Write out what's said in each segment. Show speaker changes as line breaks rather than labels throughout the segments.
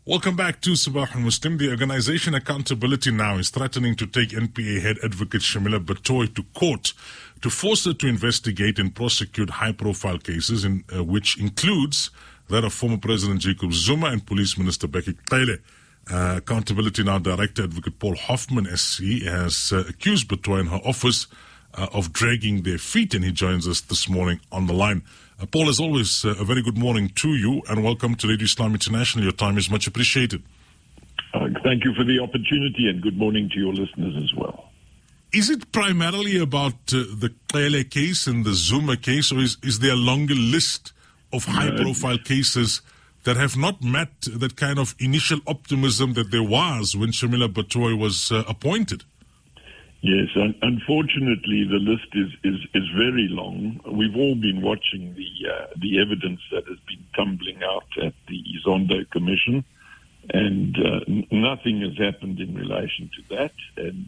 Welcome back to Sabah al-Muslim. The organization Accountability Now is threatening to take NPA head advocate Shamila Batoy to court to force her to investigate and prosecute high-profile cases, which includes that of former President Jacob Zuma and Police Minister Bheki Cele. Accountability Now Director Advocate Paul Hoffman SC has accused Batoy and her office of dragging their feet, and he joins us this morning on the line. Paul, as always, a very good morning to you and welcome to Radio Islam International. Your time is much appreciated.
Thank you for the opportunity and good morning to your listeners as well.
Is it primarily about the Cele case and the Zuma case, or is there a longer list of high-profile cases that have not met that kind of initial optimism that there was when Shamila Batoy was appointed?
Yes, unfortunately, the list is very long. We've all been watching the evidence that has been tumbling out at the Zondo Commission, and nothing has happened in relation to that. And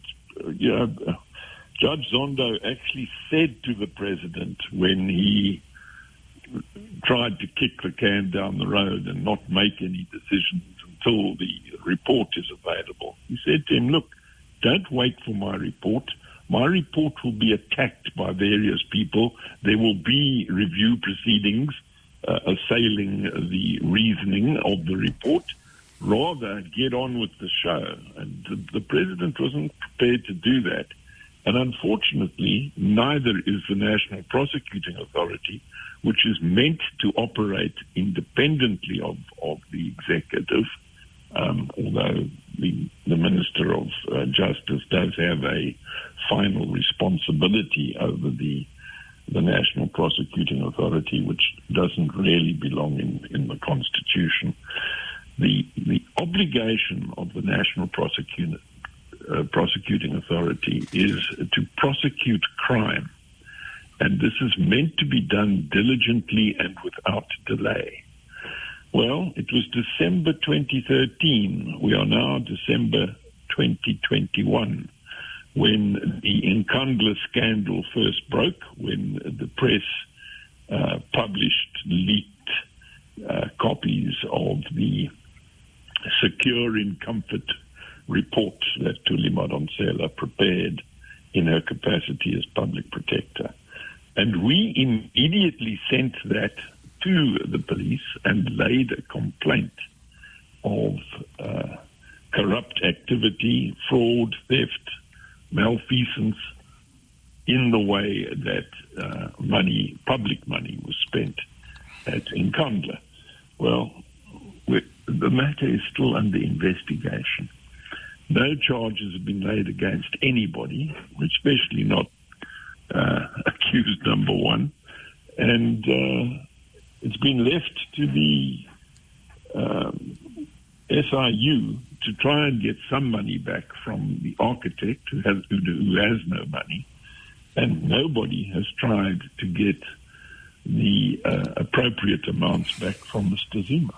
Judge Zondo actually said to the president when he tried to kick the can down the road and not make any decisions until the report is available, he said to him, "Look, don't wait for my report. My report will be attacked by various people. There will be review proceedings assailing the reasoning of the report. Rather, get on with the show." And the president wasn't prepared to do that. And unfortunately, neither is the National Prosecuting Authority, which is meant to operate independently of the executive, although the Minister of Justice does have a final responsibility over the National Prosecuting Authority, which doesn't really belong in the Constitution. The obligation of the National Prosecuting Authority is to prosecute crime, and this is meant to be done diligently and without delay. Well, it was December 2013. We are now December 2021 when the Nkandla scandal first broke, when the press published leaked copies of the Secure in Comfort report that Thuli Madonsela prepared in her capacity as public protector. And we immediately sent that to the police and laid a complaint of corrupt activity, fraud, theft, malfeasance in the way that public money was spent at Nkandla. Well, the matter is still under investigation. No charges have been laid against anybody, especially not accused number one. And it's been left to the SIU to try and get some money back from the architect who has no money, and nobody has tried to get the appropriate amounts back from Mr. Zuma.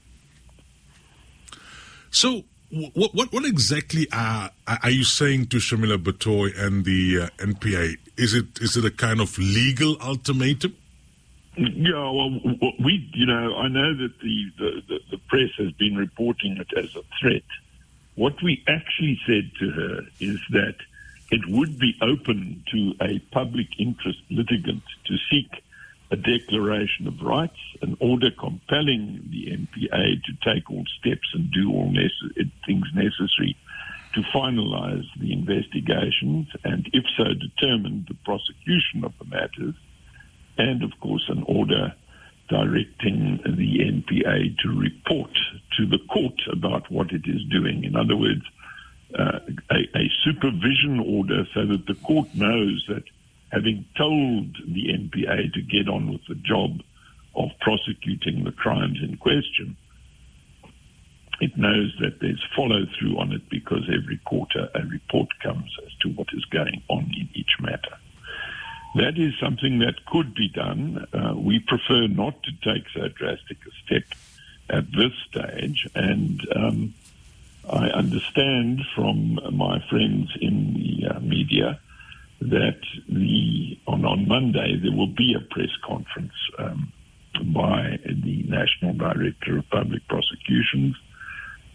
So, what exactly are you saying to Shamila Batoy and the NPA? Is it a kind of legal ultimatum?
Yeah, well, I know that the press has been reporting it as a threat. What we actually said to her is that it would be open to a public interest litigant to seek a declaration of rights, an order compelling the NPA to take all steps and do all things necessary to finalize the investigations, and if so determined, the prosecution of the matters, and of course an order directing the NPA to report to the court about what it is doing. In other words, a supervision order so that the court knows that having told the NPA to get on with the job of prosecuting the crimes in question, it knows that there's follow-through on it because every quarter a report comes as to what is going on in each matter. That is something that could be done. We prefer not to take so drastic a step at this stage, and I understand from my friends in the media that on Monday there will be a press conference by the National Director of Public Prosecutions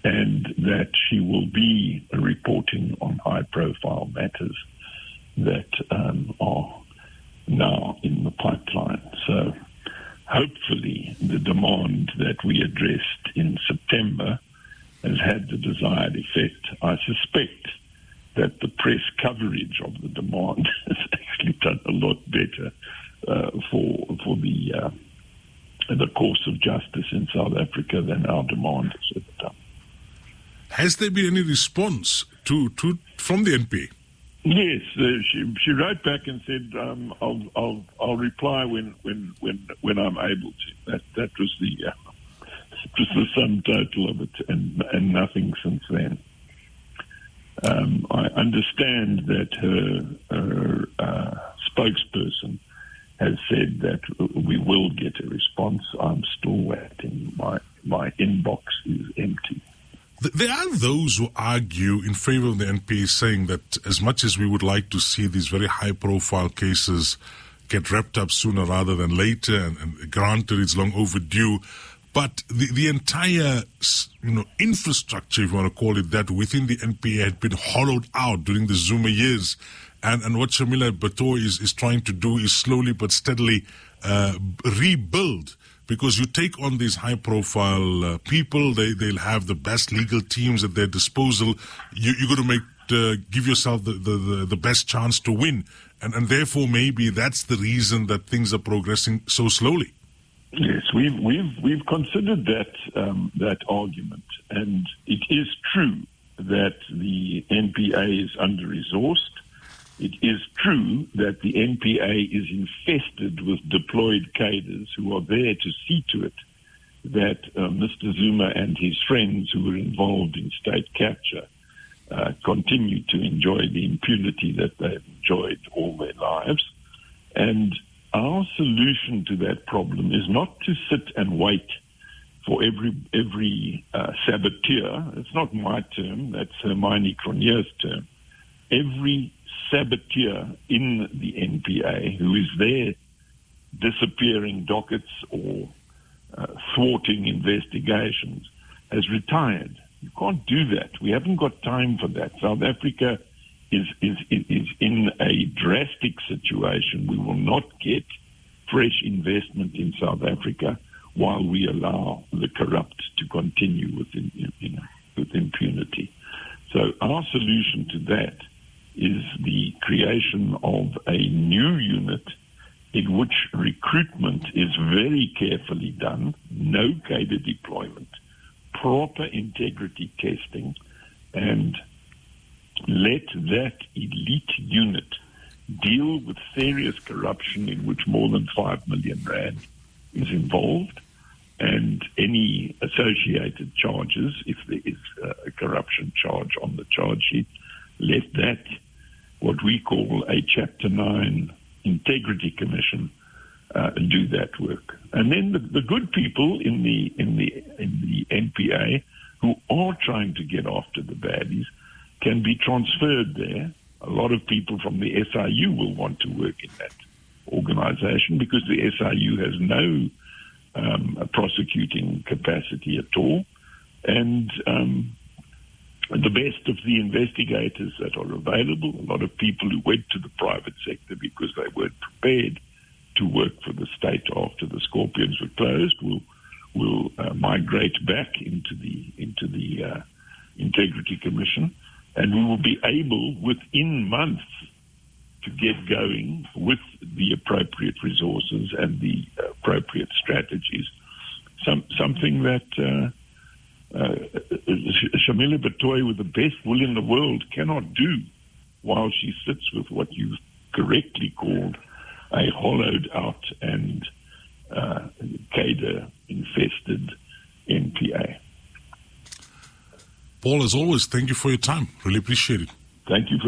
and that she will be reporting on high-profile matters that are now in the pipeline. So hopefully the demand that we addressed in September has had the desired effect. I suspect that the press coverage of the demand has actually done a lot better for the course of justice in South Africa than our demand has ever done.
Has there been any response from the NPA?
Yes, she wrote back and said, "I'll reply when I'm able to." That was the sum total of it, and nothing since then. I understand that her spokesperson has said that we will get a response. I'm still waiting. My inbox is empty.
There are those who argue in favor of the NPA, saying that as much as we would like to see these very high-profile cases get wrapped up sooner rather than later, and granted it's long overdue, but the entire infrastructure, if you want to call it that, within the NPA had been hollowed out during the Zuma years. And what Shamila Batohi is trying to do is slowly but steadily rebuild. Because you take on these high-profile people, they'll have the best legal teams at their disposal. You're going to give yourself the best chance to win, and therefore maybe that's the reason that things are progressing so slowly.
Yes, we've considered that argument, and it is true that the NPA is under-resourced. It is true that the NPA is infested with deployed cadres who are there to see to it that Mr. Zuma and his friends who were involved in state capture continue to enjoy the impunity that they've enjoyed all their lives. And our solution to that problem is not to sit and wait for every saboteur. It's not my term, that's Hermione Cronje's term. Every saboteur in the NPA who is there disappearing dockets or thwarting investigations has retired. You can't do that. We haven't got time for that. South Africa is in a drastic situation. We will not get fresh investment in South Africa while we allow the corrupt to continue with impunity. So our solution to that is the creation of a new unit in which recruitment is very carefully done, no cadre deployment, proper integrity testing, and let that elite unit deal with serious corruption in which more than 5 million rand is involved, and any associated charges, if there is a corruption charge on the charge sheet, let that, what we call a Chapter 9 Integrity Commission, do that work. And then the good people in the NPA who are trying to get after the baddies can be transferred there. A lot of people from the SIU will want to work in that organization because the SIU has no prosecuting capacity at all. And the best of the investigators that are available, a lot of people who went to the private sector because they weren't prepared to work for the state after the Scorpions were closed, will migrate back into the Integrity Commission, and we will be able within months to get going with the appropriate resources and the appropriate strategies. Something that Shamila Batohi, with the best will in the world, cannot do while she sits with what you correctly called a hollowed out and cadre-infested NPA.
Paul, as always, thank you for your time. Really appreciate it.
Thank you.